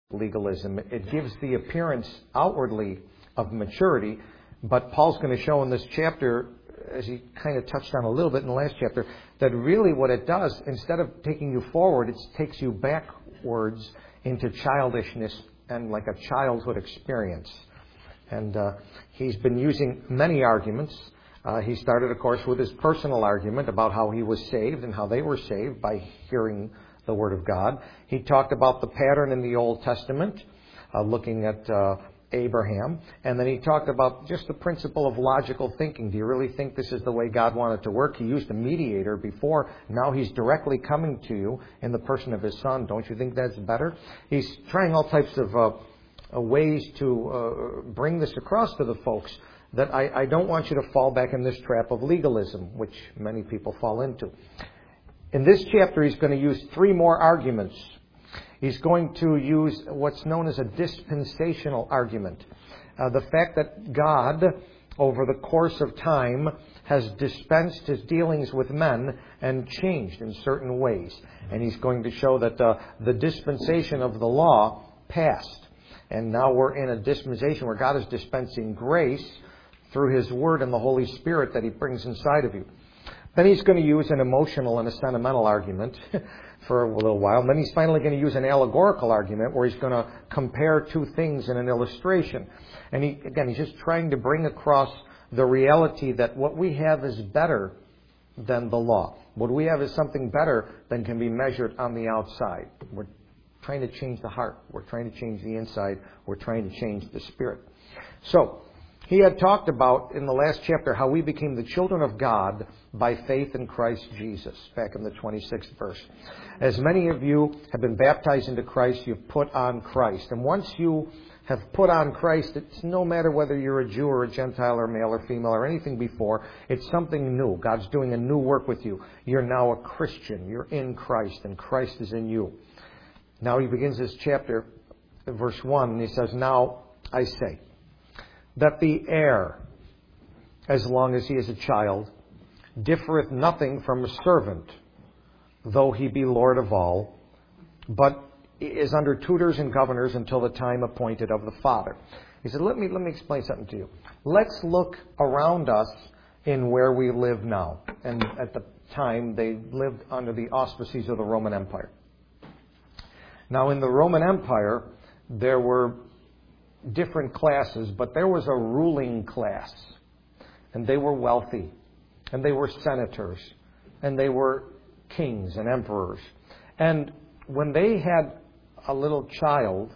legalism. It gives the appearance outwardly of maturity, but Paul's going to show in this chapter, as he kind of touched on a little bit in the last chapter, that really what it does, instead of taking you forward, it takes you backwards into childishness and like a childhood experience. And he's been using many arguments. He started, of course, with his personal argument about how he was saved and how they were saved by hearing the Word of God. He talked about the pattern in the Old Testament, looking at Abraham. And then he talked about just the principle of logical thinking. Do you really think this is the way God wanted to work? He used a mediator before. Now he's directly coming to you in the person of his Son. Don't you think that's better? He's trying all types of ways to bring this across to the folks, that I don't want you to fall back in this trap of legalism, which many people fall into. In this chapter, he's going to use 3 more arguments. He's going to use what's known as a dispensational argument. The fact that God, over the course of time, has dispensed his dealings with men and changed in certain ways. And he's going to show that the dispensation of the law passed. And now we're in a dispensation where God is dispensing grace through his Word and the Holy Spirit that he brings inside of you. Then he's going to use an emotional and a sentimental argument for a little while. Then he's finally going to use an allegorical argument where he's going to compare 2 things in an illustration. And he's just trying to bring across the reality that what we have is better than the law. What we have is something better than can be measured on the outside. We're trying to change the heart. We're trying to change the inside. We're trying to change the spirit. So, he had talked about in the last chapter how we became the children of God by faith in Christ Jesus, back in the 26th verse. As many of you have been baptized into Christ, you've put on Christ. And once you have put on Christ, it's no matter whether you're a Jew or a Gentile or male or female or anything before, it's something new. God's doing a new work with you. You're now a Christian. You're in Christ, and Christ is in you. Now he begins this chapter, verse 1, and he says, "Now I say, that the heir, as long as he is a child, differeth nothing from a servant, though he be Lord of all, but is under tutors and governors until the time appointed of the Father." He said, let me explain something to you. Let's look around us in where we live now. And at the time, they lived under the auspices of the Roman Empire. Now, in the Roman Empire, there were different classes, but there was a ruling class, and they were wealthy, and they were senators, and they were kings and emperors. And when they had a little child,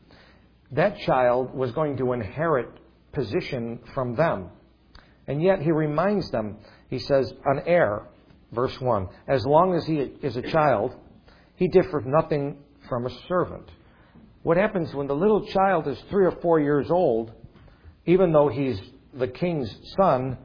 that child was going to inherit position from them. And yet he reminds them, he says, an heir, verse 1, as long as he is a child, he differeth nothing from a servant. What happens when the little child is 3 or 4 years old, even though he's the king's son,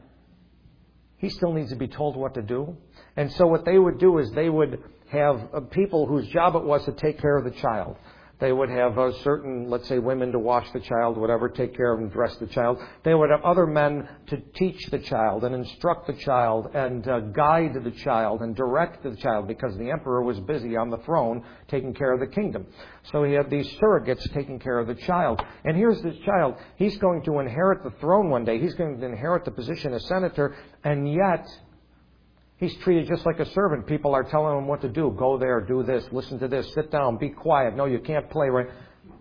he still needs to be told what to do. And so what they would do is they would have people whose job it was to take care of the child. They would have certain, let's say, women to wash the child, whatever, take care of and dress the child. They would have other men to teach the child and instruct the child and guide the child and direct the child, because the emperor was busy on the throne taking care of the kingdom. So he had these surrogates taking care of the child. And here's this child. He's going to inherit the throne one day. He's going to inherit the position as senator, and yet he's treated just like a servant. People are telling him what to do. Go there, do this, listen to this, sit down, be quiet. No, you can't play right.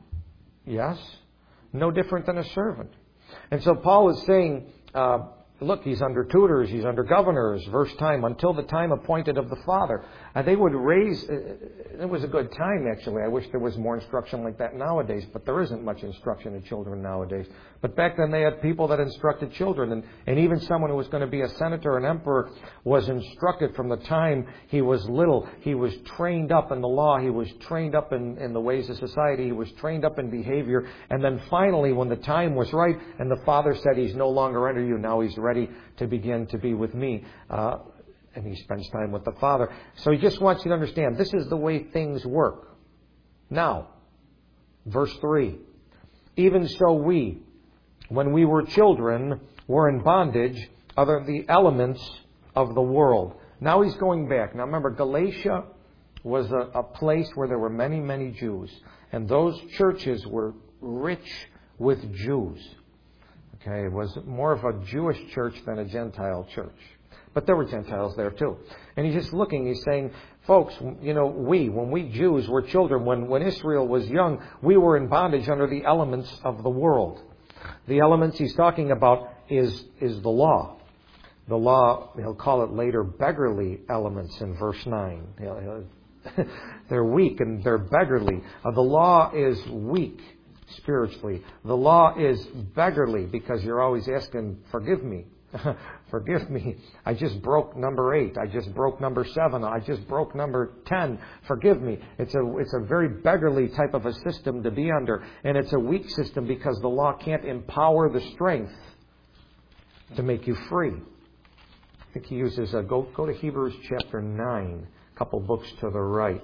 Yes, no different than a servant. And so Paul is saying, look, he's under tutors, he's under governors, verse time, until the time appointed of the Father. They would raise, it was a good time actually. I wish there was more instruction like that nowadays, but there isn't much instruction in children nowadays. But back then they had people that instructed children, and even someone who was going to be a senator, an emperor, was instructed from the time he was little. He was trained up in the law, he was trained up in the ways of society, he was trained up in behavior, and then finally when the time was right and the Father said, he's no longer under you, now he's ready to begin to be with me. And he spends time with the Father. So he just wants you to understand, this is the way things work. Now, verse 3, even so we, when we were children, were in bondage under the elements of the world. Now he's going back. Now remember, Galatia was a place where there were many, many Jews. And those churches were rich with Jews. Okay, it was more of a Jewish church than a Gentile church. But there were Gentiles there too. And he's just looking, he's saying, folks, when we Jews were children, when Israel was young, we were in bondage under the elements of the world. The elements he's talking about is the law. The law, he'll call it later beggarly elements in verse 9. They're weak and they're beggarly. The law is weak spiritually. The law is beggarly because you're always asking, forgive me. Forgive me. I just broke number 8. I just broke number 7. I just broke number 10. Forgive me. It's a very beggarly type of a system to be under. And it's a weak system because the law can't empower the strength to make you free. I think he uses go to Hebrews chapter 9, a couple books to the right.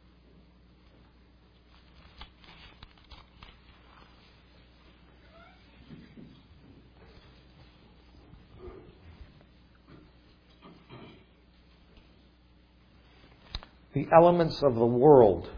The elements of the world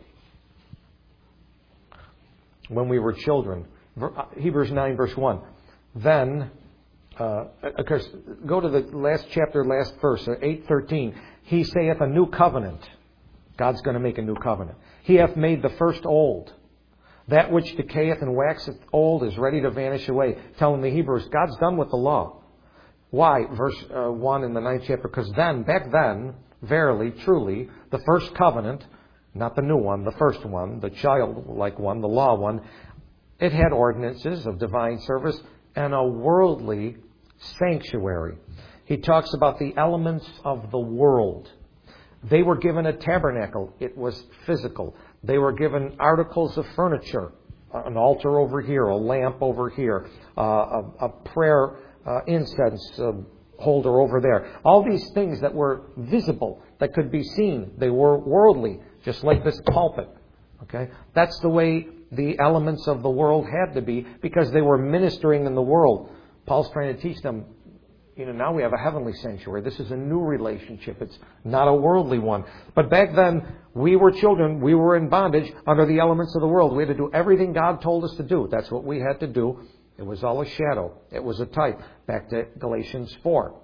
when we were children. Hebrews 9 verse 1. Then, of course, go to the last chapter, last verse, 8:13. He saith a new covenant. God's going to make a new covenant. He hath made the first old. That which decayeth and waxeth old is ready to vanish away. Telling the Hebrews, God's done with the law. Why? Verse 1 in the 9th chapter. Because back then, verily, truly, the first covenant, not the new one, the first one, the childlike one, the law one, it had ordinances of divine service and a worldly sanctuary. He talks about the elements of the world. They were given a tabernacle. It was physical. They were given articles of furniture, an altar over here, a lamp over here, a prayer incense holder over there. All these things that were visible, that could be seen. They were worldly, just like this pulpit. Okay? That's the way the elements of the world had to be because they were ministering in the world. Paul's trying to teach them, now we have a heavenly sanctuary. This is a new relationship. It's not a worldly one. But back then, we were children. We were in bondage under the elements of the world. We had to do everything God told us to do. That's what we had to do. It was all a shadow. It was a type. Back to Galatians 4.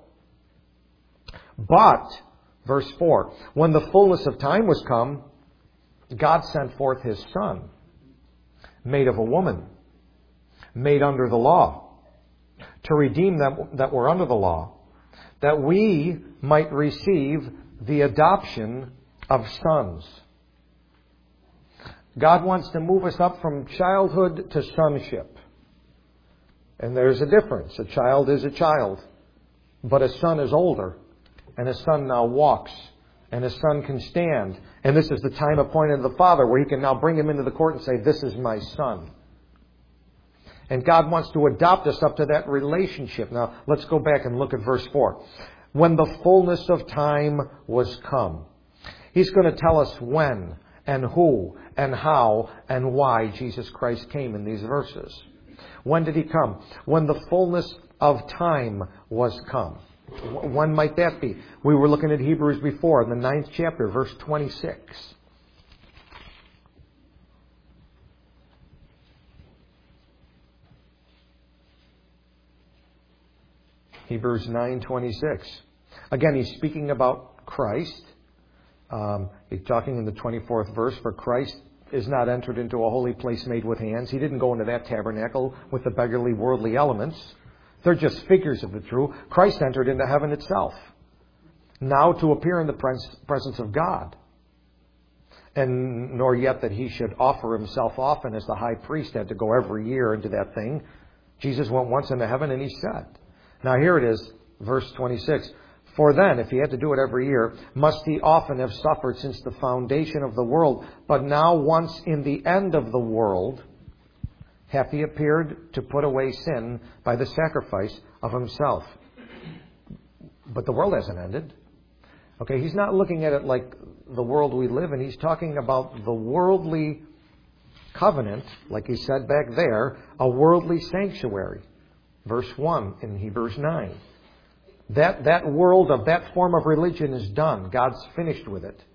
But, verse 4, when the fullness of time was come, God sent forth His Son, made of a woman, made under the law, to redeem them that were under the law, that we might receive the adoption of sons. God wants to move us up from childhood to sonship. And there's a difference. A child is a child, but a son is older, and a son now walks, and a son can stand. And this is the time appointed of the Father where He can now bring him into the court and say, this is my son. And God wants to adopt us up to that relationship. Now, let's go back and look at verse 4. When the fullness of time was come. He's going to tell us when and who and how and why Jesus Christ came in these verses. When did He come? When the fullness of time was come. When might that be? We were looking at Hebrews before, in the 9th chapter, verse 26. Hebrews 9:26. Again, he's speaking about Christ. He's talking in the 24th verse, for Christ is not entered into a holy place made with hands. He didn't go into that tabernacle with the beggarly worldly elements. They're just figures of the true. Christ entered into heaven itself, now to appear in the presence of God. And nor yet that He should offer Himself often, as the high priest had to go every year into that thing. Jesus went once into heaven and He said. Now here it is, verse 26. For then, if He had to do it every year, must He often have suffered since the foundation of the world. But now once in the end of the world, hath He appeared to put away sin by the sacrifice of Himself. But the world hasn't ended. Okay, He's not looking at it like the world we live in. He's talking about the worldly covenant, like he said back there, a worldly sanctuary. Verse 1 in Hebrews 9. That world of that form of religion is done. God's finished with it.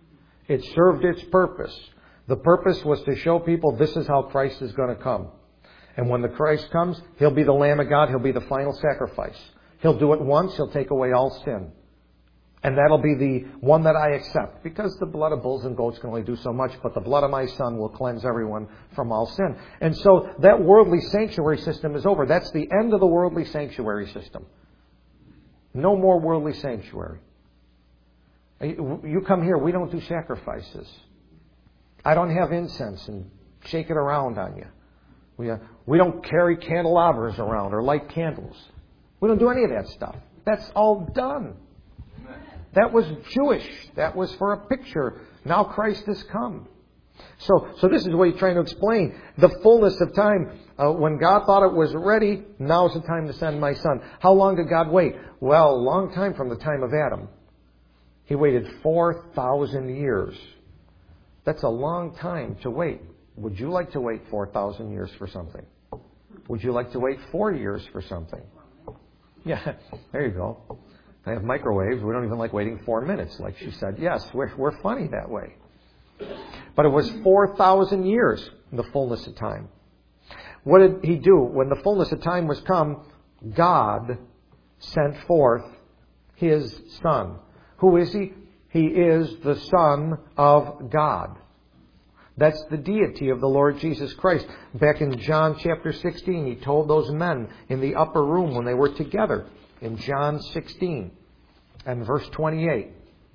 It served its purpose. The purpose was to show people this is how Christ is going to come. And when the Christ comes, He'll be the Lamb of God. He'll be the final sacrifice. He'll do it once. He'll take away all sin. And that'll be the one that I accept. Because the blood of bulls and goats can only do so much, but the blood of my Son will cleanse everyone from all sin. And so that worldly sanctuary system is over. That's the end of the worldly sanctuary system. No more worldly sanctuary. You come here, we don't do sacrifices. I don't have incense and shake it around on you. We don't carry candelabras around or light candles. We don't do any of that stuff. That's all done. That was Jewish. That was for a picture. Now Christ has come. So this is what he's trying to explain. The fullness of time, when God thought it was ready, now's the time to send my Son. How long did God wait? Well, a long time from the time of Adam. He waited 4,000 years. That's a long time to wait. Would you like to wait 4,000 years for something? Would you like to wait 4 years for something? Yeah, there you go. I have microwaves. We don't even like waiting 4 minutes, like she said. Yes, we're funny that way. But it was 4,000 years in the fullness of time. What did He do? When the fullness of time was come, God sent forth His Son. Who is He? He is the Son of God. That's the deity of the Lord Jesus Christ. Back in John chapter 16, He told those men in the upper room when they were together, in John 16 and verse 28.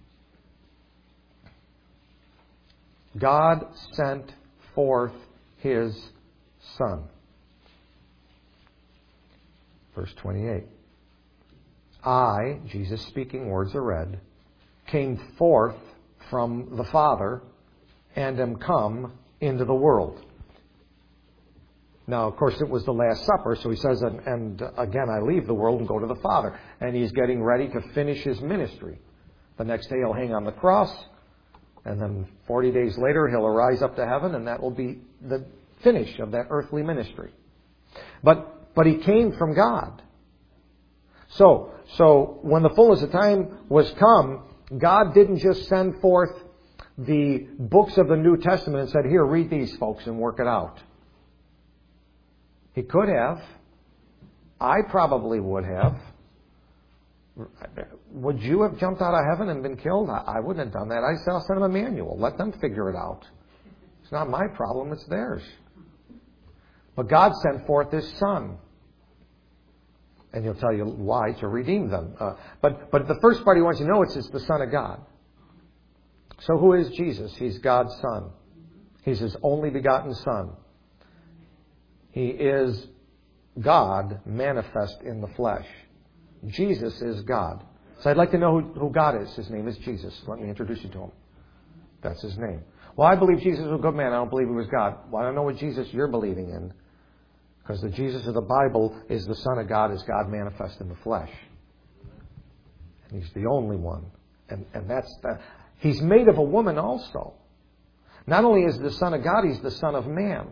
God sent forth His Son. Verse 28. I, Jesus speaking, words are read, came forth from the Father and am come into the world. Now, of course, it was the Last Supper, so He says, and again, I leave the world and go to the Father. And He's getting ready to finish His ministry. The next day He'll hang on the cross, and then 40 days later He'll arise up to heaven, and that will be the finish of that earthly ministry. But He came from God. So when the fullness of time was come, God didn't just send forth the books of the New Testament and said, here, read these, folks, and work it out. He could have. I probably would have. Would you have jumped out of heaven and been killed? I wouldn't have done that. I said, I'll send them a manual. Let them figure it out. It's not my problem. It's theirs. But God sent forth His Son. And He'll tell you why, to redeem them. But the first part He wants you to know is the Son of God. So who is Jesus? He's God's Son. He's His only begotten Son. He is God manifest in the flesh. Jesus is God. So I'd like to know who God is. His name is Jesus. Let me introduce you to Him. That's His name. Well, I believe Jesus was a good man. I don't believe He was God. Well, I don't know what Jesus you're believing in. Because the Jesus of the Bible is the Son of God, is God manifest in the flesh. And He's the only one. And that's that. He's made of a woman also. Not only is the Son of God, He's the Son of man.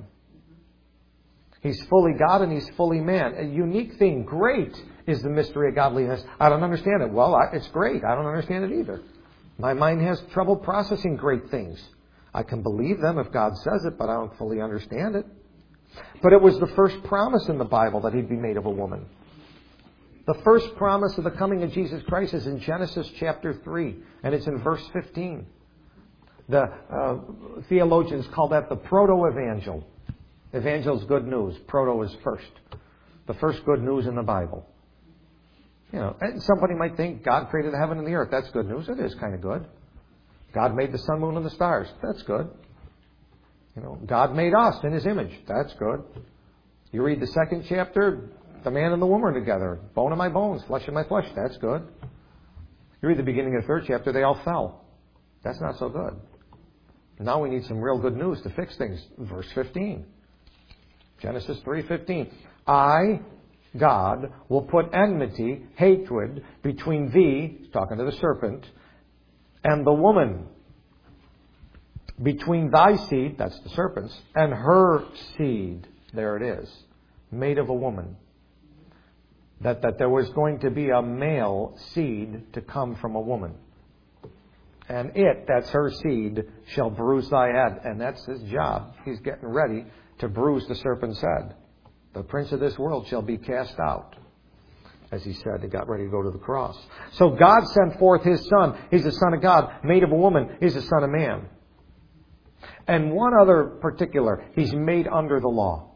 He's fully God and He's fully man. A unique thing. Great is the mystery of godliness. I don't understand it. Well, it's great. I don't understand it either. My mind has trouble processing great things. I can believe them if God says it, but I don't fully understand it. But it was the first promise in the Bible that He'd be made of a woman. The first promise of the coming of Jesus Christ is in Genesis chapter 3, and it's in verse 15. The theologians call that the proto-evangel. Evangel is good news. Proto is first. The first good news in the Bible. You know, and somebody might think God created the heaven and the earth. That's good news. It is kind of good. God made the sun, moon, and the stars. That's good. You know, God made us in His image. That's good. You read the second chapter, the man and the woman together. Bone of my bones, flesh of my flesh. That's good. You read the beginning of the third chapter, they all fell. That's not so good. Now we need some real good news to fix things. Verse 15. Genesis 3:15. I, God, will put enmity, hatred, between thee, talking to the serpent, and the woman. Between thy seed, that's the serpent's, and her seed. There it is. Made of a woman. That there was going to be a male seed to come from a woman. And it, that's her seed, shall bruise thy head. And that's his job. He's getting ready to bruise the serpent's head. The prince of this world shall be cast out. As he said, he got ready to go to the cross. So God sent forth his Son. He's the Son of God, made of a woman. He's the Son of man. And one other particular, he's made under the law.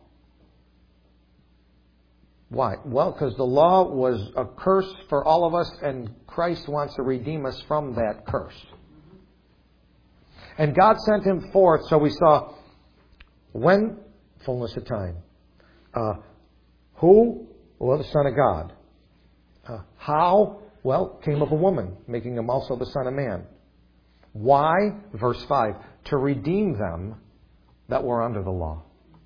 Why? Well, because the law was a curse for all of us, and Christ wants to redeem us from that curse. And God sent him forth, so we saw when? Fullness of time. Who? Well, the Son of God. How? Well, came of a woman, making him also the Son of Man. Why? Verse 5. To redeem them that were under the law.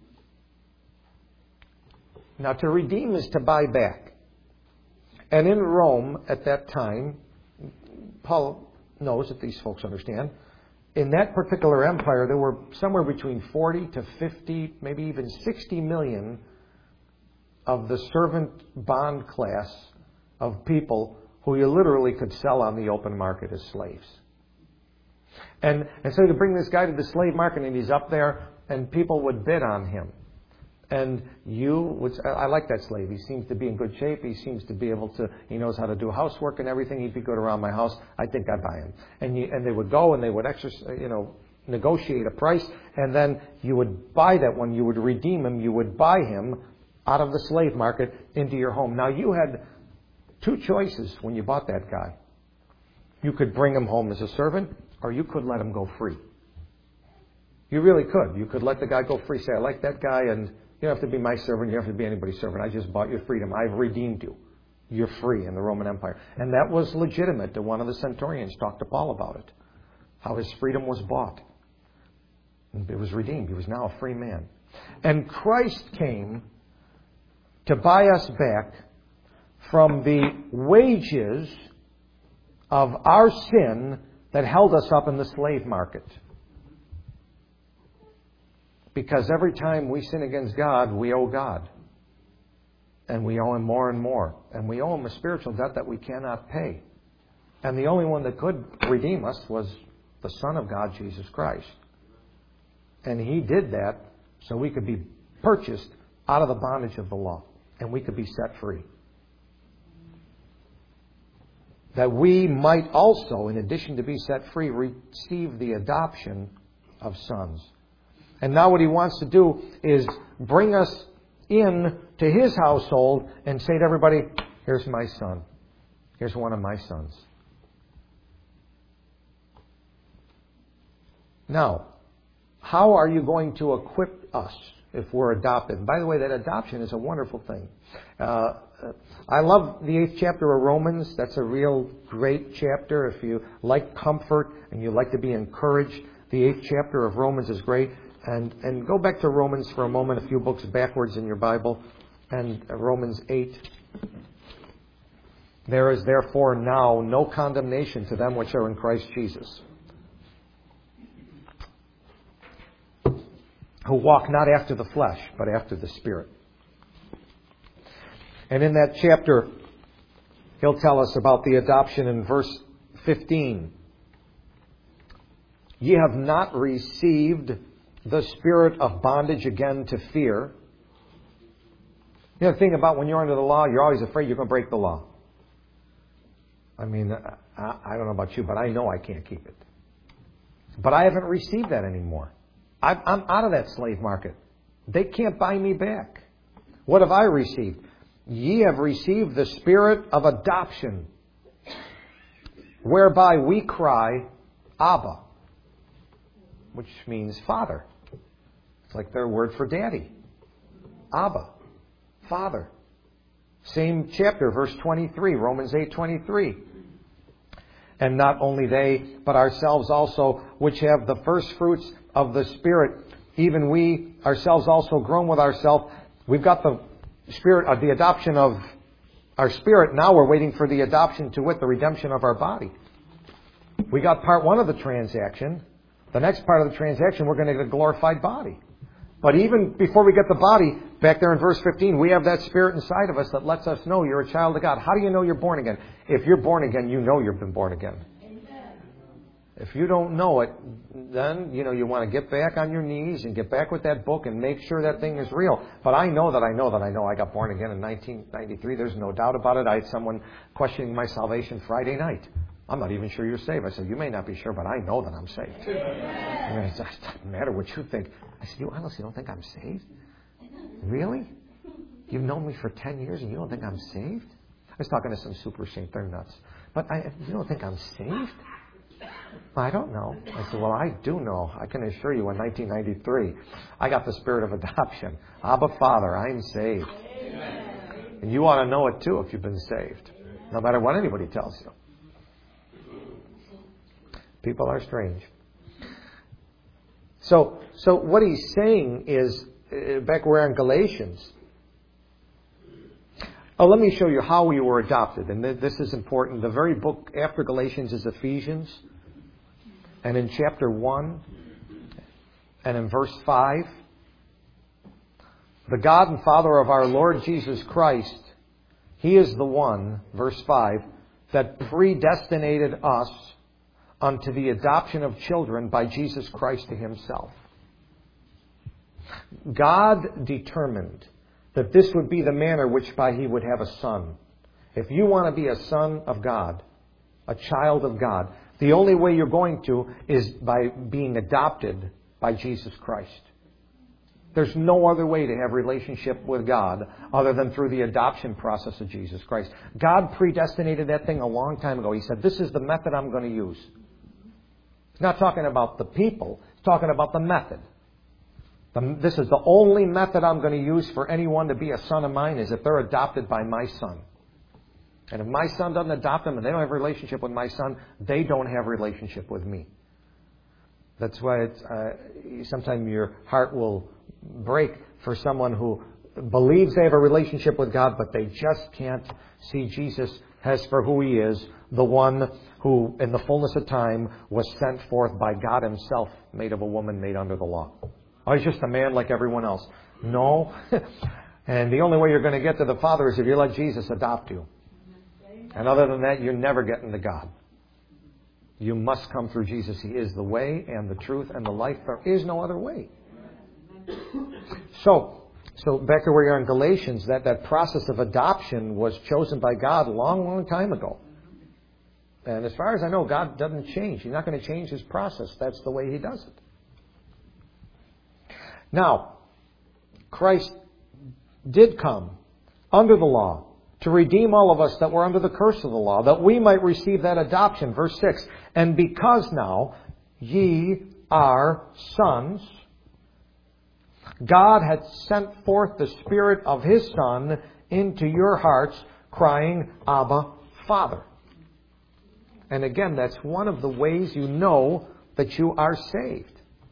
Now, to redeem is to buy back. And in Rome at that time, Paul knows that these folks understand, in that particular empire, there were somewhere between 40 to 50, maybe even 60 million of the servant bond class of people who you literally could sell on the open market as slaves. And so to bring this guy to the slave market, and he's up there, and people would bid on him. And you would say, I like that slave. He seems to be in good shape. He seems to be able to, he knows how to do housework and everything. He'd be good around my house. I think I'd buy him. And they would go and they would negotiate a price. And then you would buy that one. You would redeem him. You would buy him out of the slave market into your home. Now you had two choices when you bought that guy. You could bring him home as a servant, or you could let him go free. You really could. You could let the guy go free. Say, I like that guy, and you don't have to be my servant. You don't have to be anybody's servant. I just bought your freedom. I've redeemed you. You're free in the Roman Empire. And that was legitimate. One of the centurions talked to Paul about it. How his freedom was bought. And it was redeemed. He was now a free man. And Christ came to buy us back from the wages of our sin that held us up in the slave market. Because every time we sin against God, we owe God. And we owe Him more and more. And we owe Him a spiritual debt that we cannot pay. And the only one that could redeem us was the Son of God, Jesus Christ. And He did that so we could be purchased out of the bondage of the law. And we could be set free. That we might also, in addition to be set free, receive the adoption of sons. And now what He wants to do is bring us in to His household and say to everybody, here's my son. Here's one of my sons. Now, how are you going to equip us if we're adopted? By the way, that adoption is a wonderful thing. I love the 8th chapter of Romans. That's a real great chapter. If you like comfort and you like to be encouraged, the 8th chapter of Romans is great. And go back to Romans for a moment, a few books backwards in your Bible. And Romans 8. There is therefore now no condemnation to them which are in Christ Jesus, who walk not after the flesh, but after the Spirit. And in that chapter, he'll tell us about the adoption in verse 15. Ye have not received the spirit of bondage again to fear. You know, the thing about when you're under the law, you're always afraid you're going to break the law. I mean, I don't know about you, but I know I can't keep it. But I haven't received that anymore. I'm out of that slave market. They can't buy me back. What have I received? Ye have received the spirit of adoption, whereby we cry, Abba, which means Father. It's like their word for daddy. Abba, Father. Same chapter, verse 23, Romans 8:23. And not only they, but ourselves also, which have the first fruits of the Spirit, even we ourselves also groan with ourselves. We've got the Spirit, the adoption of our spirit. Now we're waiting for the adoption to wit, the redemption of our body. We got part one of the transaction. The next part of the transaction, we're going to get a glorified body. But even before we get the body, back there in verse 15, we have that Spirit inside of us that lets us know you're a child of God. How do you know you're born again? If you're born again, you know you've been born again. Amen. If you don't know it, then, you want to get back on your knees and get back with that book and make sure that thing is real. But I know that I know that I know I got born again in 1993. There's no doubt about it. I had someone questioning my salvation Friday night. I'm not even sure you're saved. I said, you may not be sure, but I know that I'm saved. It doesn't matter what you think. I said, you honestly don't think I'm saved? Really? You've known me for 10 years and you don't think I'm saved? I was talking to some super saint. They're nuts. But you don't think I'm saved? I don't know. I said, well, I do know. I can assure you in 1993, I got the spirit of adoption. Abba, Father, I'm saved. Amen. And you ought to know it too if you've been saved. No matter what anybody tells you. People are strange. So what he's saying is, back where in Galatians, let me show you how we were adopted. And this is important. The very book after Galatians is Ephesians. And in chapter 1 and in verse 5, the God and Father of our Lord Jesus Christ, He is the one, verse 5, that predestinated us unto the adoption of children by Jesus Christ to Himself. God determined that this would be the manner which by He would have a son. If you want to be a son of God, a child of God, the only way you're going to is by being adopted by Jesus Christ. There's no other way to have relationship with God other than through the adoption process of Jesus Christ. God predestinated that thing a long time ago. He said, this is the method I'm going to use. He's not talking about the people. He's talking about the method. This is the only method I'm going to use for anyone to be a son of mine is if they're adopted by my son. And if my son doesn't adopt them and they don't have a relationship with my son, they don't have a relationship with me. That's why sometimes your heart will break for someone who believes they have a relationship with God, but they just can't see Jesus as for who He is, the one who, in the fullness of time, was sent forth by God Himself, made of a woman, made under the law. Oh, He's just a man like everyone else. No. And the only way you're going to get to the Father is if you let Jesus adopt you. And other than that, you're never getting to God. You must come through Jesus. He is the way and the truth and the life. There is no other way. So back to where you are in Galatians, that process of adoption was chosen by God a long, long time ago. And as far as I know, God doesn't change. He's not going to change His process. That's the way He does it. Now, Christ did come under the law to redeem all of us that were under the curse of the law, that we might receive that adoption. Verse 6, and because now ye are sons, God hath sent forth the Spirit of His Son into your hearts, crying, Abba, Father. And again, that's one of the ways you know that you are saved.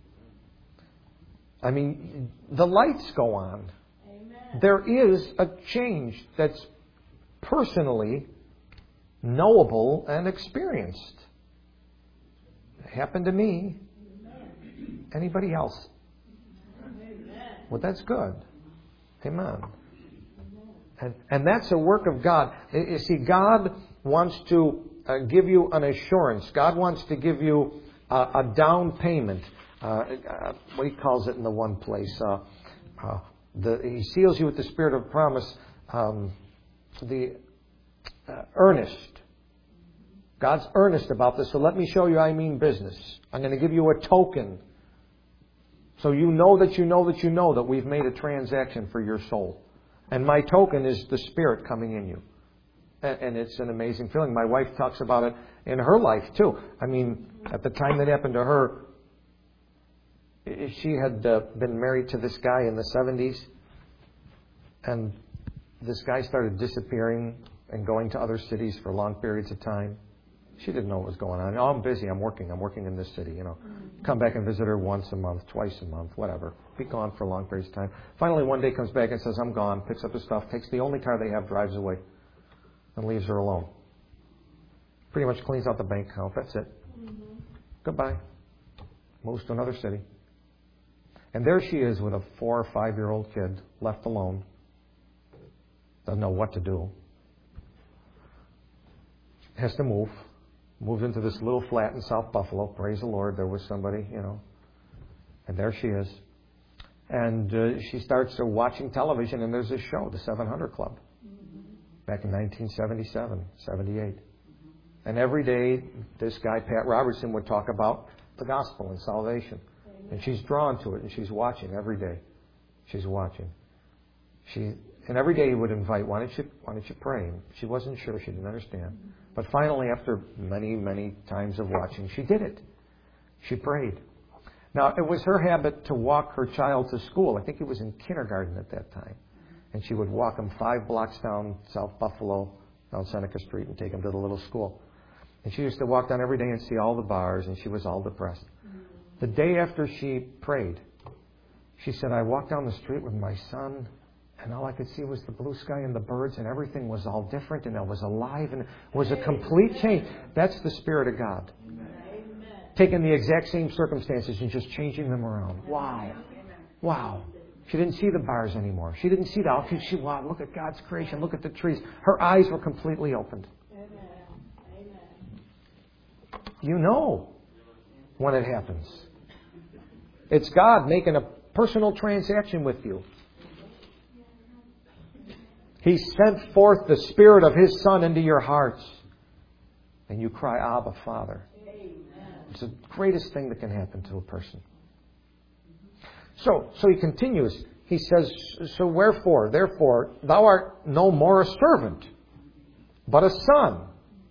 I mean, the lights go on. Amen. There is a change that's personally knowable and experienced. It happened to me. Amen. Anybody else? Amen. Well, that's good. Amen. And that's a work of God. You see, God wants to give you an assurance. God wants to give you a down payment. What He calls it in the one place. He seals you with the Spirit of promise. The earnest. God's earnest about this. So let me show you I mean business. I'm going to give you a token. So you know that we've made a transaction for your soul. And my token is the Spirit coming in you. And it's an amazing feeling. My wife talks about it in her life too. I mean, at the time that happened to her, she had been married to this guy in the 70s. And this guy started disappearing and going to other cities for long periods of time. She didn't know what was going on. Oh, I'm busy. I'm working in this city, Come back and visit her once a month, twice a month, whatever. Be gone for long periods of time. Finally, one day comes back and says, I'm gone, picks up his stuff, takes the only car they have, drives away, and leaves her alone. Pretty much cleans out the bank account. That's it. Mm-hmm. Goodbye. Moves to another city. And there she is with a 4 or 5-year-old kid left alone. Doesn't know what to do. Has to move. moved into this little flat in South Buffalo. Praise the Lord, there was somebody, and there she is. And she starts watching television, and there's this show, The 700 Club, back in 1977, 78. And every day, this guy, Pat Robertson, would talk about the gospel and salvation. And she's drawn to it, and she's watching every day. She's watching. And every day he would invite, why don't you pray? And she wasn't sure. She didn't understand. But finally, after many, many times of watching, she did it. She prayed. Now, it was her habit to walk her child to school. I think he was in kindergarten at that time. And she would walk him 5 blocks down South Buffalo, down Seneca Street, and take him to the little school. And she used to walk down every day and see all the bars, and she was all depressed. The day after she prayed, she said, I walked down the street with my son, and all I could see was the blue sky and the birds, and everything was all different, and it was alive, and it was a complete change. That's the Spirit of God. Taking the exact same circumstances and just changing them around. Wow. Wow. She didn't see the bars anymore. She didn't see the outfit. Wow, look at God's creation. Look at the trees. Her eyes were completely opened. You know when it happens. It's God making a personal transaction with you. He sent forth the Spirit of His Son into your hearts. And you cry, Abba, Father. It's the greatest thing that can happen to a person. So he continues. He says, so wherefore, therefore, thou art no more a servant, but a son.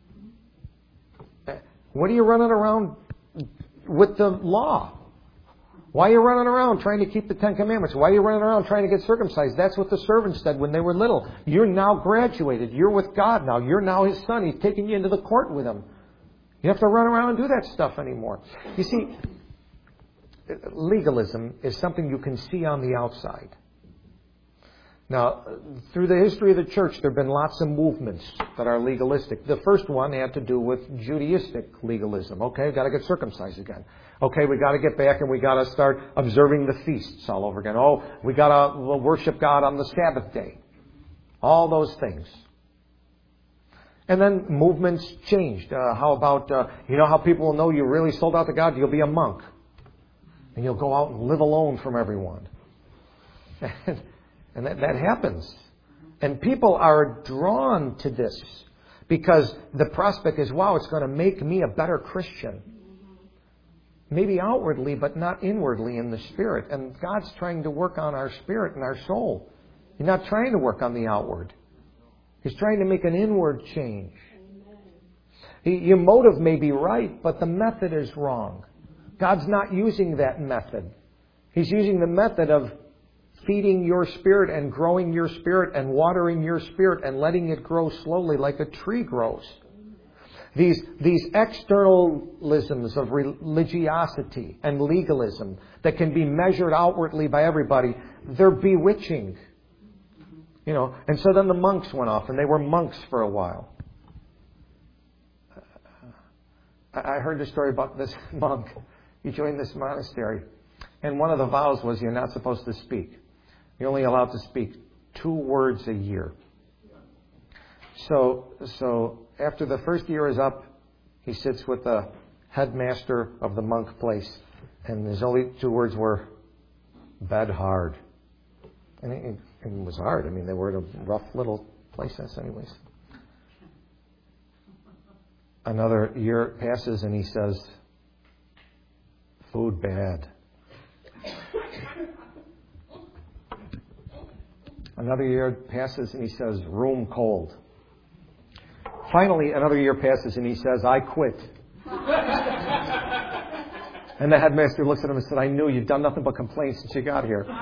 What are you running around with the law? Why are you running around trying to keep the 10 Commandments? Why are you running around trying to get circumcised? That's what the servants said when they were little. You're now graduated. You're with God now. You're now His son. He's taking you into the court with Him. You have to run around and do that stuff anymore. You see, legalism is something you can see on the outside. Now, through the history of the church, there have been lots of movements that are legalistic. The first one had to do with Judaistic legalism. Okay, we've got to get circumcised again. Okay, we got to get back and we got to start observing the feasts all over again. Oh, we got to worship God on the Sabbath day. All those things. And then movements changed. How about, how people will know you really sold out to God? You'll be a monk. And you'll go out and live alone from everyone. And that happens. And people are drawn to this because the prospect is, wow, it's going to make me a better Christian. Maybe outwardly, but not inwardly in the spirit. And God's trying to work on our spirit and our soul. He's not trying to work on the outward. He's trying to make an inward change. Your motive may be right, but the method is wrong. God's not using that method. He's using the method of feeding your spirit and growing your spirit and watering your spirit and letting it grow slowly like a tree grows. These externalisms of religiosity and legalism that can be measured outwardly by everybody, they're bewitching. And so then the monks went off and they were monks for a while. I heard the story about this monk. He joined this monastery. And one of the vows was you're not supposed to speak. You're only allowed to speak 2 words a year. So after the first year is up, he sits with the headmaster of the monk place. And his only 2 words were, bed hard. And it was hard. I mean, they were in a rough little place anyways. Another year passes and he says, food bad. Another year passes and he says, room cold. Finally, another year passes and he says, I quit. And the headmaster looks at him and said, I knew you'd done nothing but complain since you got here.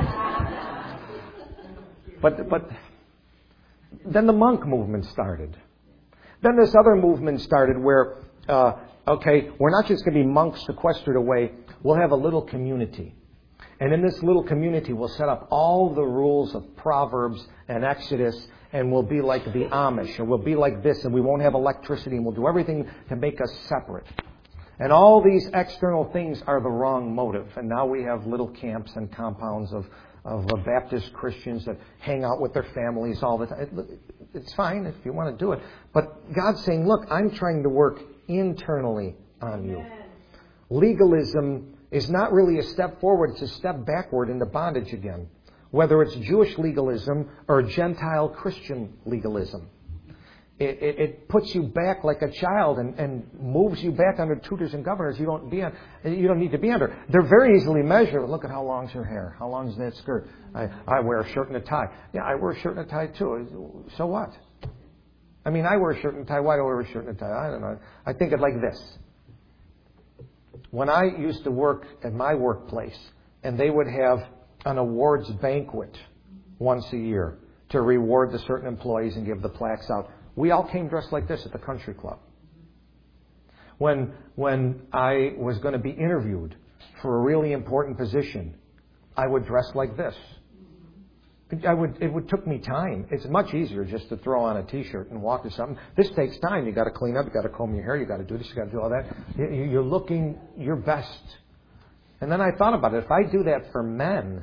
But then the monk movement started. Then this other movement started where, we're not just going to be monks sequestered away. We'll have a little community. And in this little community, we'll set up all the rules of Proverbs and Exodus, and we'll be like the Amish, or we'll be like this, and we won't have electricity, and we'll do everything to make us separate. And all these external things are the wrong motive. And now we have little camps and compounds of Baptist Christians that hang out with their families all the time. It's fine if you want to do it. But God's saying, look, I'm trying to work internally on you. Legalism is not really a step forward, it's a step backward into bondage again. Whether it's Jewish legalism or Gentile Christian legalism. It puts you back like a child and moves you back under tutors and governors you don't need to be under. They're very easily measured. Look at how long's your hair. How long is that skirt? I wear a shirt and a tie. Yeah, I wear a shirt and a tie too. So what? I mean, I wear a shirt and a tie. Why do I wear a shirt and a tie? I don't know. I think it like this. When I used to work at my workplace, and they would have an awards banquet once a year to reward the certain employees and give the plaques out. We all came dressed like this at the country club. When I was going to be interviewed for a really important position, I would dress like this. It took me time. It's much easier just to throw on a T-shirt and walk to something. This takes time. You got to clean up. You got to comb your hair. You got to do this. You got to do all that. You're looking your best. And then I thought about it. If I do that for men,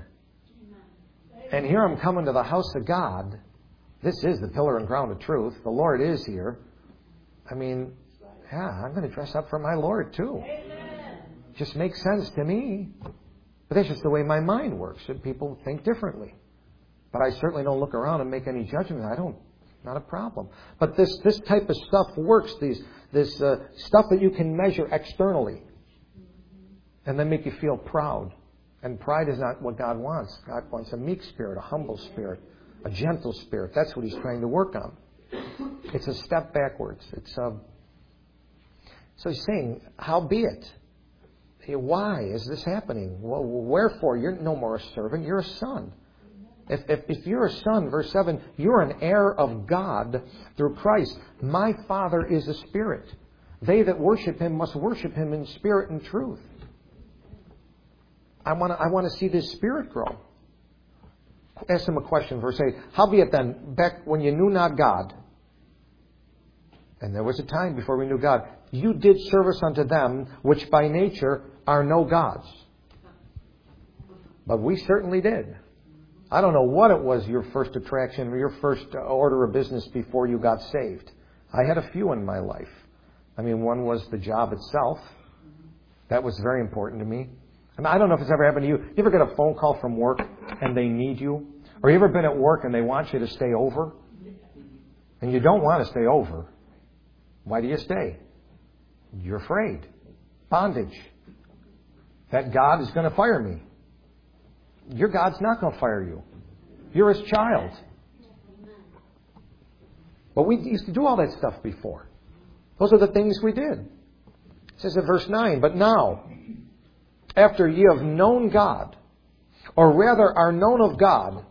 and here I'm coming to the house of God. This is the pillar and ground of truth. The Lord is here. I mean, yeah, I'm going to dress up for my Lord too. Amen. Just makes sense to me. But that's just the way my mind works. People think differently. But I certainly don't look around and make any judgment. Not a problem. But this type of stuff works. This stuff that you can measure externally. And then make you feel proud. And pride is not what God wants. God wants a meek spirit, a humble spirit. A gentle spirit. That's what He's trying to work on. It's a step backwards. So He's saying, howbeit? Why is this happening? Well, wherefore? You're no more a servant. You're a son. If you're a son, verse 7, you're an heir of God through Christ. My Father is a spirit. They that worship Him must worship Him in spirit and truth. I want to see this spirit grow. Ask him a question, verse 8. Howbeit then, back when you knew not God, and there was a time before we knew God, you did service unto them, which by nature are no gods. But we certainly did. I don't know what it was, your first attraction or your first order of business before you got saved. I had a few in my life. I mean, one was the job itself. That was very important to me. I don't know if it's ever happened to you. You ever get a phone call from work and they need you? Or you ever been at work and they want you to stay over? And you don't want to stay over. Why do you stay? You're afraid. Bondage. That God is going to fire me. Your God's not going to fire you. You're His child. But we used to do all that stuff before. Those are the things we did. It says in verse 9, but now, after ye have known God, or rather are known of God,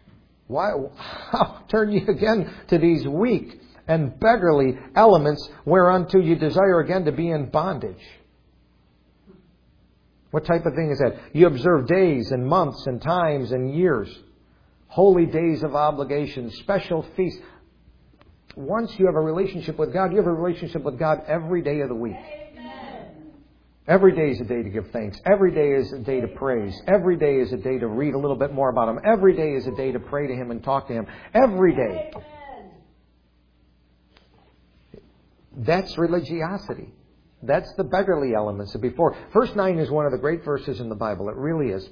how turn ye again to these weak and beggarly elements whereunto you desire again to be in bondage? What type of thing is that? You observe days and months and times and years, holy days of obligation, special feasts. Once you have a relationship with God, you have a relationship with God every day of the week. Every day is a day to give thanks. Every day is a day to praise. Every day is a day to read a little bit more about Him. Every day is a day to pray to Him and talk to Him. Every day. That's religiosity. That's the beggarly elements of before. Verse 9 is one of the great verses in the Bible. It really is.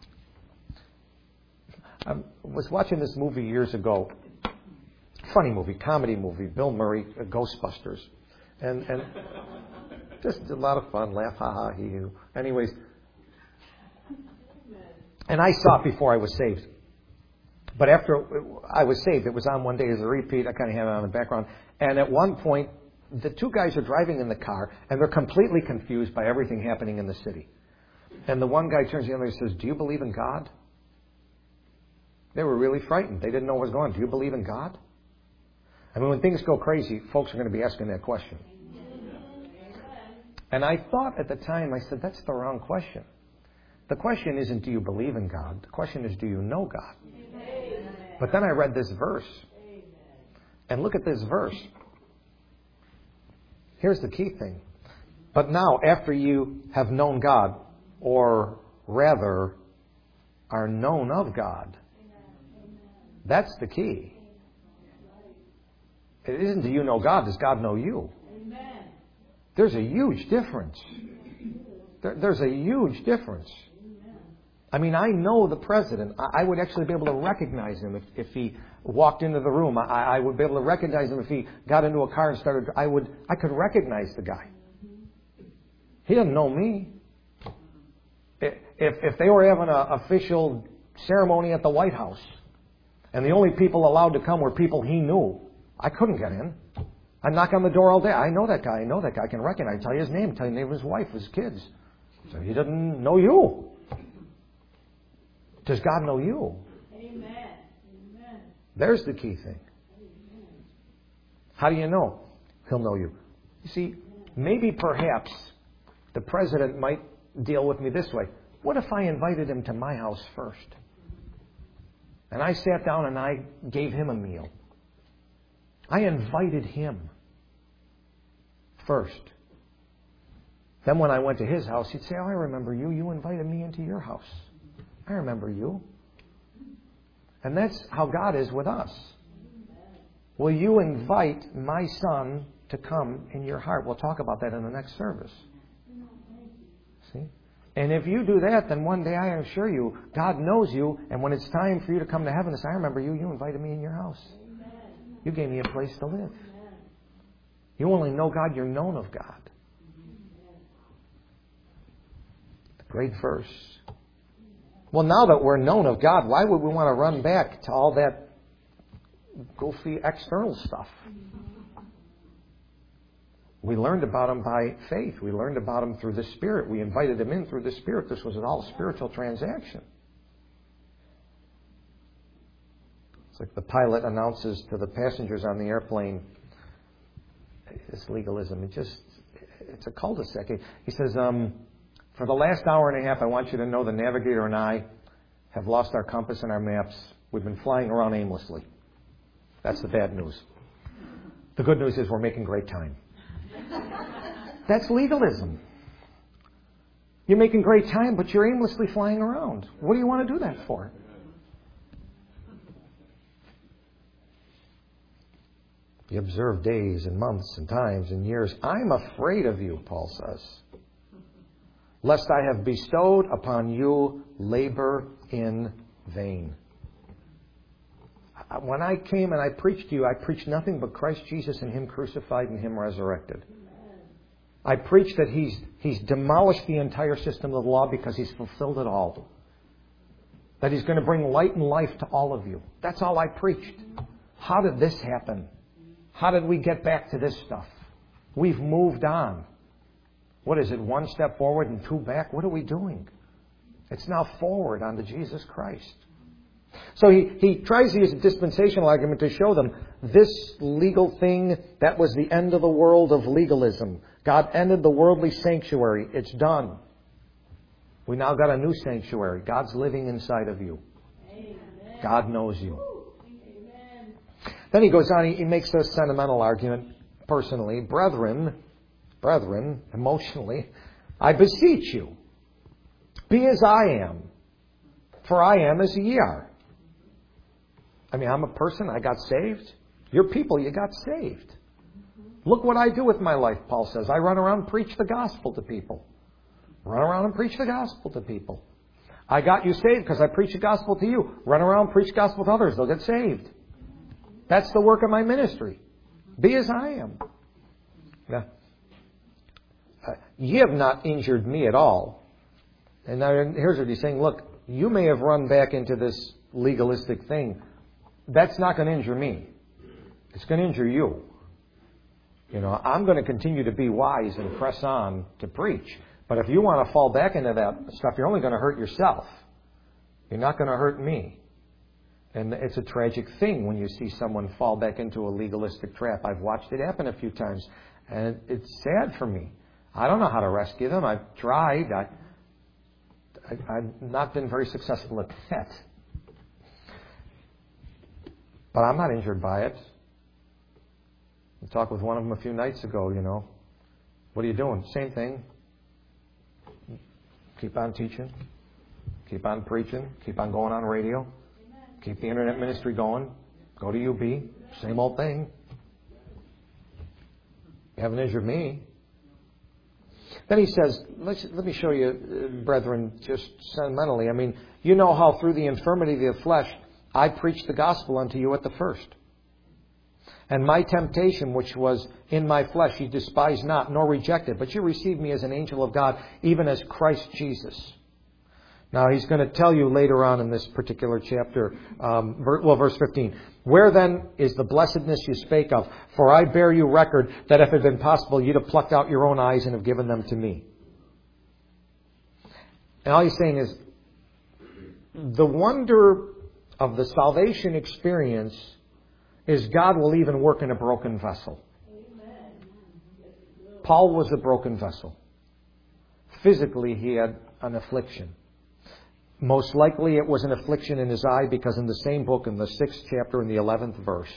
I was watching this movie years ago. Funny movie, comedy movie, Bill Murray, Ghostbusters. And just a lot of fun, laugh, ha ha, hee hoo. Anyways, and I saw it before I was saved. But after I was saved, it was on one day as a repeat. I kind of had it on the background. And at one point, the two guys are driving in the car, and they're completely confused by everything happening in the city. And the one guy turns to the other and says, do you believe in God? They were really frightened. They didn't know what was going on. Do you believe in God? I mean, when things go crazy, folks are going to be asking that question. And I thought at the time, I said, that's the wrong question. The question isn't, do you believe in God? The question is, do you know God? Amen. But then I read this verse. Amen. And look at this verse. Here's the key thing. But now, after you have known God, or rather, are known of God, that's the key. It isn't, do you know God? Does God know you? There's a huge difference. There's a huge difference. I mean, I know the president. I would actually be able to recognize him if he walked into the room. I would be able to recognize him if he got into a car and started. I could recognize the guy. He doesn't know me. If they were having an official ceremony at the White House, and the only people allowed to come were people he knew, I couldn't get in. I'd knock on the door all day. I know that guy. I can recognize. Tell you his name. Tell you the name of his wife, his kids. So he doesn't know you. Does God know you? Amen. There's the key thing. How do you know He'll know you? You see, maybe perhaps the president might deal with me this way. What if I invited him to my house first? And I sat down and I gave him a meal. I invited him first. Then when I went to his house, he'd say, "Oh, I remember you. You invited me into your house. I remember you." And that's how God is with us. Will you invite my son to come in your heart? We'll talk about that in the next service. See? And if you do that, then one day I assure you, God knows you, and when it's time for you to come to heaven, say, "I remember you. You invited me in your house. You gave me a place to live." You only know God, you're known of God. Great verse. Well, now that we're known of God, why would we want to run back to all that goofy external stuff? We learned about Him by faith. We learned about Him through the Spirit. We invited Him in through the Spirit. This was an all spiritual transaction. It's like the pilot announces to the passengers on the airplane, it's legalism. It's a cul-de-sac. He says, "For the last hour and a half, I want you to know the navigator and I have lost our compass and our maps. We've been flying around aimlessly." That's the bad news. The good news is we're making great time. That's legalism. You're making great time, but you're aimlessly flying around. What do you want to do that for? You observe days and months and times and years. "I'm afraid of you," Paul says, "lest I have bestowed upon you labor in vain." When I came and I preached to you, I preached nothing but Christ Jesus and Him crucified and Him resurrected. I preached that He's demolished the entire system of the law because He's fulfilled it all. That He's going to bring light and life to all of you. That's all I preached. How did this happen? How did we get back to this stuff? We've moved on. What is it? One step forward and two back? What are we doing? It's now forward onto Jesus Christ. So he tries to use a dispensational argument to show them this legal thing, that was the end of the world of legalism. God ended the worldly sanctuary. It's done. We now got a new sanctuary. God's living inside of you. Amen. God knows you. Amen. Then he goes on, he makes a sentimental argument personally. Brethren, emotionally, I beseech you, be as I am, for I am as ye are. I mean, I'm a person, I got saved. You're people, you got saved. Look what I do with my life, Paul says. I run around and preach the gospel to people. Run around and preach the gospel to people. I got you saved because I preach the gospel to you. Run around and preach the gospel to others. They'll get saved. That's the work of my ministry. Be as I am. Now, ye have not injured me at all. And now here's what he's saying. Look, you may have run back into this legalistic thing. That's not going to injure me. It's going to injure you. You know, I'm going to continue to be wise and press on to preach. But if you want to fall back into that stuff, you're only going to hurt yourself. You're not going to hurt me. And it's a tragic thing when you see someone fall back into a legalistic trap. I've watched it happen a few times. And it's sad for me. I don't know how to rescue them. I've tried. I've not been very successful at that. But I'm not injured by it. I talked with one of them a few nights ago, you know. What are you doing? Same thing. Keep on teaching. Keep on preaching. Keep on going on radio. Keep the internet ministry going. Go to UB. Same old thing. You haven't injured me. Then he says, let me show you, brethren, just sentimentally. I mean, you know how through the infirmity of the flesh, I preached the gospel unto you at the first. And my temptation, which was in my flesh, you despised not, nor rejected, but you received me as an angel of God, even as Christ Jesus. Now, he's going to tell you later on in this particular chapter, verse 15. Where then is the blessedness you spake of? For I bear you record that if it had been possible, you'd have plucked out your own eyes and have given them to me. And all he's saying is, the wonder of the salvation experience is God will even work in a broken vessel. Amen. Paul was a broken vessel. Physically, he had an affliction. Most likely it was an affliction in his eye, because in the same book, in the 6th chapter, in the 11th verse,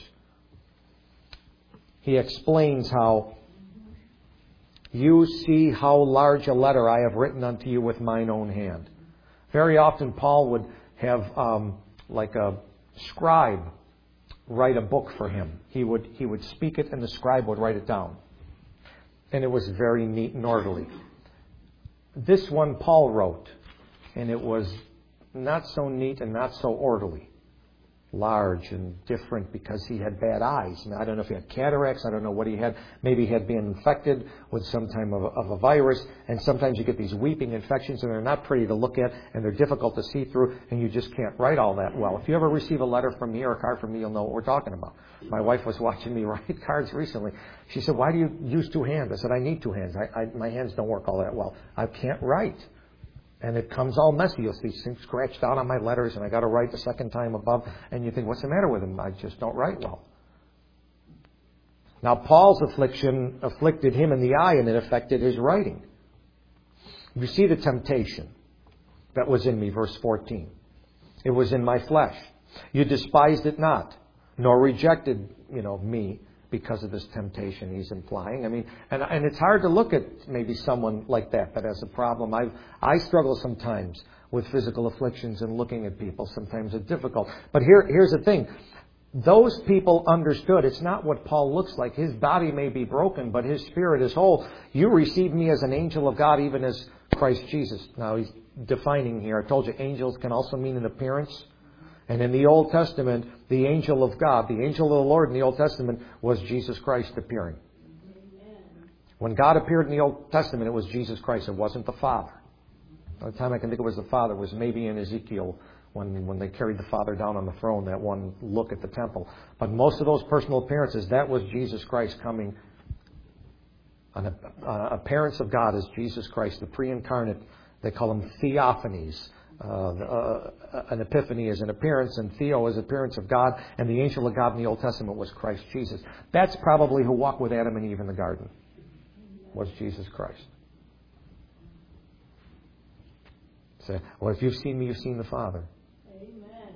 he explains how you see how large a letter I have written unto you with mine own hand. Very often Paul would have like a scribe write a book for him. He would speak it and the scribe would write it down. And it was very neat and orderly. This one Paul wrote, and it was not so neat and not so orderly. Large and different because he had bad eyes. And I don't know if he had cataracts. I don't know what he had. Maybe he had been infected with some type of a virus. And sometimes you get these weeping infections and they're not pretty to look at and they're difficult to see through and you just can't write all that well. If you ever receive a letter from me or a card from me, you'll know what we're talking about. My wife was watching me write cards recently. She said, why do you use two hands? I said, I need two hands. My hands don't work all that well. I can't write. And it comes all messy. You'll see things scratched out on my letters, and I got to write the second time above. And you think, what's the matter with him? I just don't write well. Now, Paul's affliction afflicted him in the eye, and it affected his writing. You see the temptation that was in me, verse 14. It was in my flesh. You despised it not, nor rejected, me because of this temptation he's implying. I mean, and it's hard to look at maybe someone like that has a problem. I struggle sometimes with physical afflictions and looking at people. Sometimes it's difficult. But here's the thing. Those people understood it's not what Paul looks like. His body may be broken, but his spirit is whole. You received me as an angel of God, even as Christ Jesus. Now he's defining here. I told you angels can also mean an appearance. And in the Old Testament, the angel of God, the angel of the Lord in the Old Testament was Jesus Christ appearing. Amen. When God appeared in the Old Testament, it was Jesus Christ. It wasn't the Father. The only time I can think it was the Father was maybe in Ezekiel when they carried the Father down on the throne, that one look at the temple. But most of those personal appearances, that was Jesus Christ coming. An appearance of God is Jesus Christ, the pre-incarnate. They call them theophanies. An epiphany is an appearance, and theo is appearance of God, and the angel of God in the Old Testament was Christ Jesus. That's probably who walked with Adam and Eve in the garden, was Jesus Christ. So, well, if you've seen me, you've seen the Father. Amen.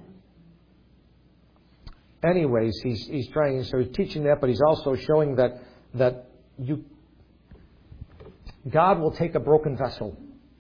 Anyways, he's trying, so he's teaching that, but he's also showing that God will take a broken vessel.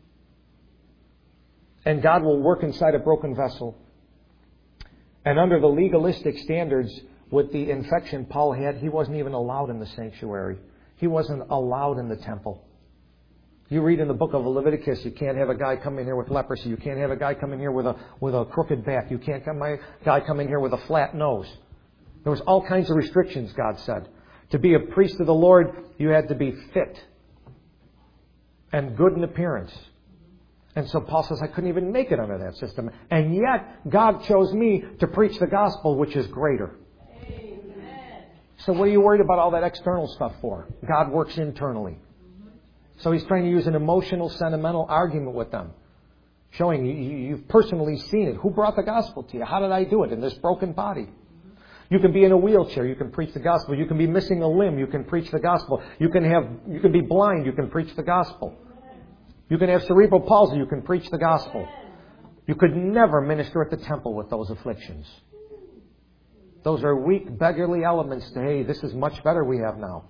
And God will work inside a broken vessel. And under the legalistic standards, with the infection Paul had, he wasn't even allowed in the sanctuary. He wasn't allowed in the temple. You read in the book of Leviticus, you can't have a guy come in here with leprosy. You can't have a guy come in here with a crooked back. You can't have a guy come in here with a flat nose. There was all kinds of restrictions, God said. To be a priest of the Lord, you had to be fit and good in appearance. And so Paul says, I couldn't even make it under that system. And yet, God chose me to preach the gospel, which is greater. Amen. So what are you worried about all that external stuff for? God works internally. So he's trying to use an emotional, sentimental argument with them. Showing you've personally seen it. Who brought the gospel to you? How did I do it in this broken body? You can be in a wheelchair. You can preach the gospel. You can be missing a limb. You can preach the gospel. You can be blind. You can preach the gospel. You can have cerebral palsy. You can preach the gospel. You could never minister at the temple with those afflictions. Those are weak, beggarly elements to, hey, this is much better we have now.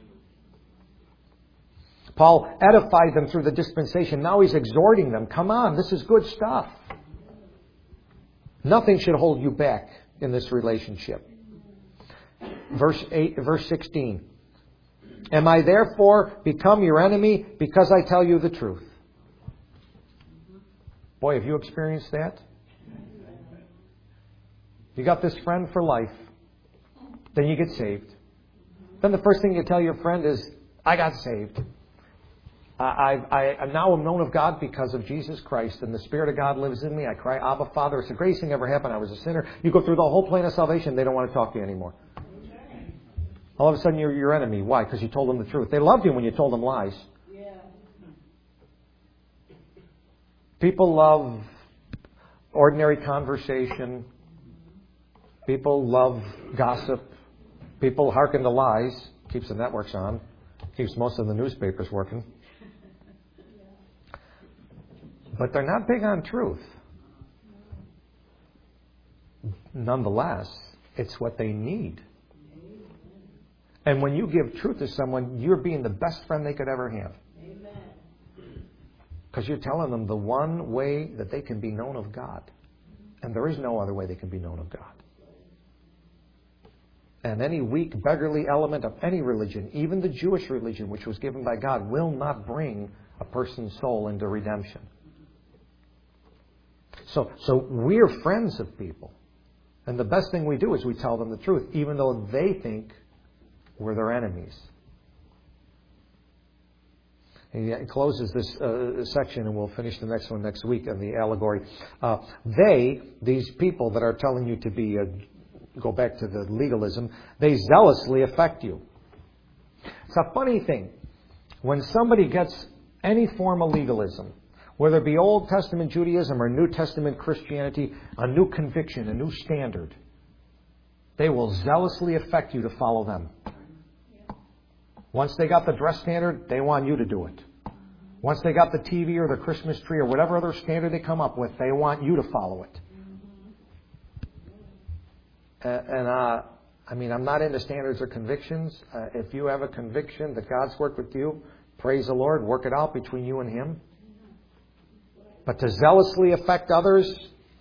Paul edified them through the dispensation. Now he's exhorting them. Come on, this is good stuff. Nothing should hold you back in this relationship. Verse 16. Am I therefore become your enemy because I tell you the truth? Boy, have you experienced that? You got this friend for life. Then you get saved. Then the first thing you tell your friend is, I got saved. I now am known of God because of Jesus Christ, and the Spirit of God lives in me. I cry, Abba, Father. It's the greatest thing ever happened. I was a sinner. You go through the whole plan of salvation. They don't want to talk to you anymore. All of a sudden, you're your enemy. Why? Because you told them the truth. They loved you when you told them lies. People love ordinary conversation. People love gossip. People hearken to lies. Keeps the networks on. Keeps most of the newspapers working. But they're not big on truth. Nonetheless, it's what they need. And when you give truth to someone, you're being the best friend they could ever have. Because you're telling them the one way that they can be known of God. And there is no other way they can be known of God. And any weak, beggarly element of any religion, even the Jewish religion, which was given by God, will not bring a person's soul into redemption. So we're friends of people. And the best thing we do is we tell them the truth, even though they think we're their enemies. He closes this section, and we'll finish the next one next week on the allegory. These people that are telling you to be, go back to the legalism, they zealously affect you. It's a funny thing. When somebody gets any form of legalism, whether it be Old Testament Judaism or New Testament Christianity, a new conviction, a new standard, they will zealously affect you to follow them. Once they got the dress standard, they want you to do it. Once they got the TV or the Christmas tree or whatever other standard they come up with, they want you to follow it. I'm not into standards or convictions. If you have a conviction that God's worked with you, praise the Lord, work it out between you and Him. But to zealously affect others,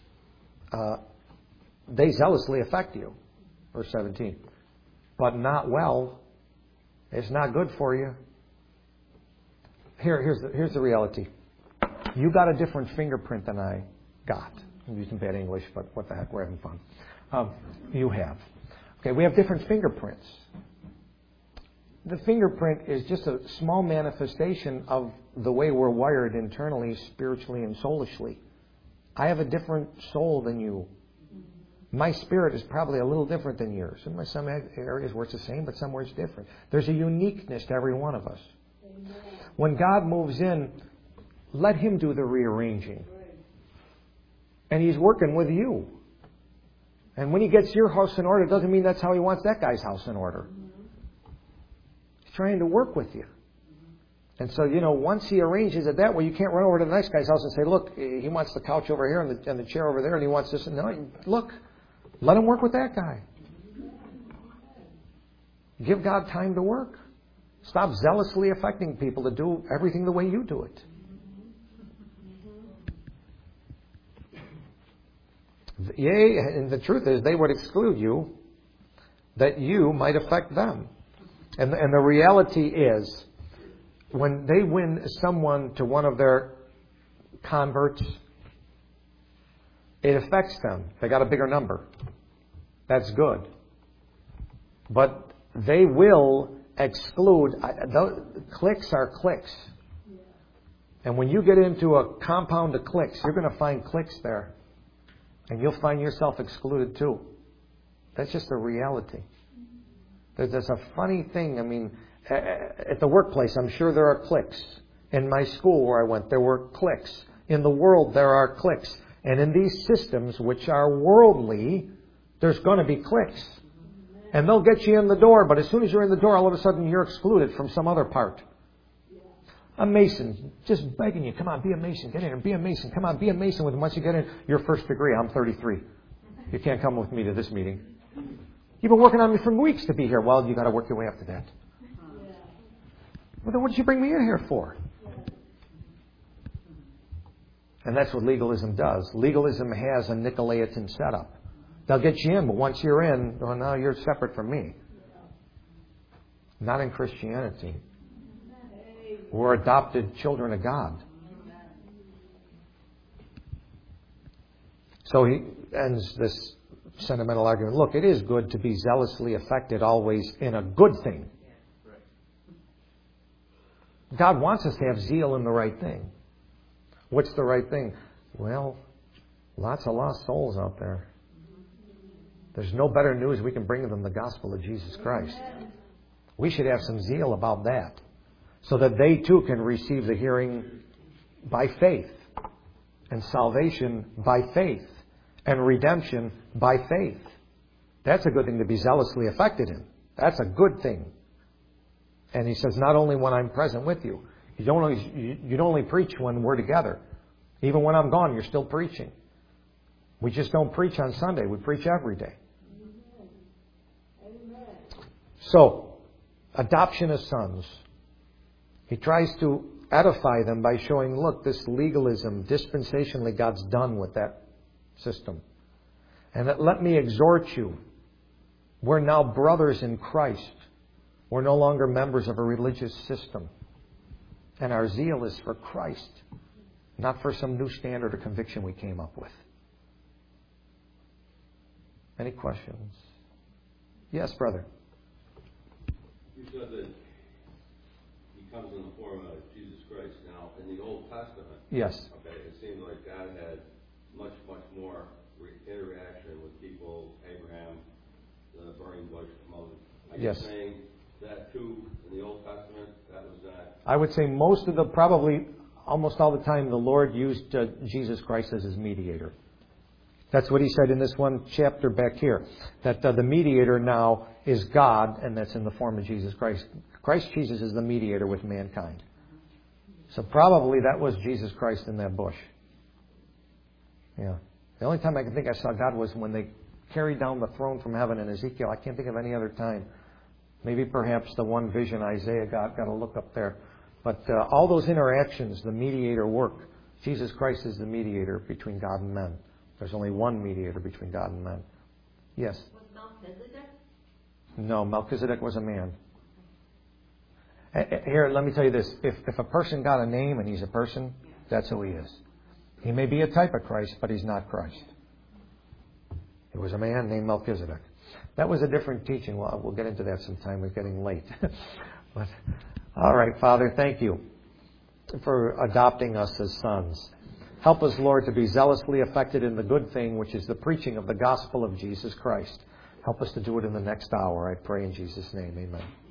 they zealously affect you. Verse 17. But not well. It's not good for you. Here's the reality. You got a different fingerprint than I got. I'm using bad English, but what the heck, we're having fun. You have. Okay, we have different fingerprints. The fingerprint is just a small manifestation of the way we're wired internally, spiritually, and soulishly. I have a different soul than you. My spirit is probably a little different than yours. In some areas where it's the same, but somewhere it's different. There's a uniqueness to every one of us. Amen. When God moves in, let Him do the rearranging. And He's working with you. And when He gets your house in order, it doesn't mean that's how He wants that guy's house in order. He's trying to work with you. And so, once He arranges it that way, you can't run over to the next guy's house and say, look, he wants the couch over here and the chair over there, and he wants this. No, look. Let Him work with that guy. Give God time to work. Stop zealously affecting people to do everything the way you do it. Yea, and the truth is, they would exclude you that you might affect them. And the reality is, when they win someone to one of their converts, it affects them. They got a bigger number. That's good. But they will exclude. Cliques are cliques. And when you get into a compound of cliques, you're going to find cliques there. And you'll find yourself excluded too. That's just a reality. There's a funny thing. At the workplace, I'm sure there are cliques. In my school where I went, there were cliques. In the world, there are cliques. And in these systems, which are worldly, there's going to be cliques. And they'll get you in the door, but as soon as you're in the door, all of a sudden you're excluded from some other part. A mason, just begging you, come on, be a mason, get in here, be a mason, come on, be a mason with them. Once you get in, your first degree, I'm 33. You can't come with me to this meeting. You've been working on me for weeks to be here. Well, you got to work your way up to that. Well, then what did you bring me in here for? And that's what legalism does. Legalism has a Nicolaitan setup. They'll get you in, but once you're in, well, now you're separate from me. Not in Christianity. We're adopted children of God. So he ends this sentimental argument. Look, it is good to be zealously affected always in a good thing. God wants us to have zeal in the right thing. What's the right thing? Well, lots of lost souls out there. There's no better news we can bring them than the gospel of Jesus Christ. We should have some zeal about that, so that they too can receive the hearing by faith, and salvation by faith, and redemption by faith. That's a good thing to be zealously affected in. That's a good thing. And he says, not only when I'm present with you. You don't only preach when we're together. Even when I'm gone, you're still preaching. We just don't preach on Sunday. We preach every day. So, adoption as sons. He tries to edify them by showing, look, this legalism, dispensationally, God's done with that system. And let me exhort you. We're now brothers in Christ. We're no longer members of a religious system. And our zeal is for Christ, not for some new standard or conviction we came up with. Any questions? Yes, brother. You said that he comes in the form of Jesus Christ. Now, in the Old Testament, yes. Okay, it seemed like God had much more interaction with people, Abraham, the burning bush, Moses. Are you saying that too in the Old Testament? That was that? I would say probably almost all the time, the Lord used Jesus Christ as his mediator. That's what he said in this one chapter back here. That the mediator now is God, and that's in the form of Jesus Christ. Christ Jesus is the mediator with mankind. So probably that was Jesus Christ in that bush. Yeah. The only time I can think I saw God was when they carried down the throne from heaven in Ezekiel. I can't think of any other time. Maybe perhaps the one vision Isaiah got to look up there. But all those interactions, the mediator work. Jesus Christ is the mediator between God and men. There's only one mediator between God and men. Yes? Was Melchizedek? No, Melchizedek was a man. Here, let me tell you this. If a person got a name and he's a person, that's who he is. He may be a type of Christ, but he's not Christ. He was a man named Melchizedek. That was a different teaching. Well, we'll get into that sometime. We're getting late. But, all right, Father, thank you for adopting us as sons. Help us, Lord, to be zealously affected in the good thing, which is the preaching of the gospel of Jesus Christ. Help us to do it in the next hour. I pray in Jesus' name. Amen.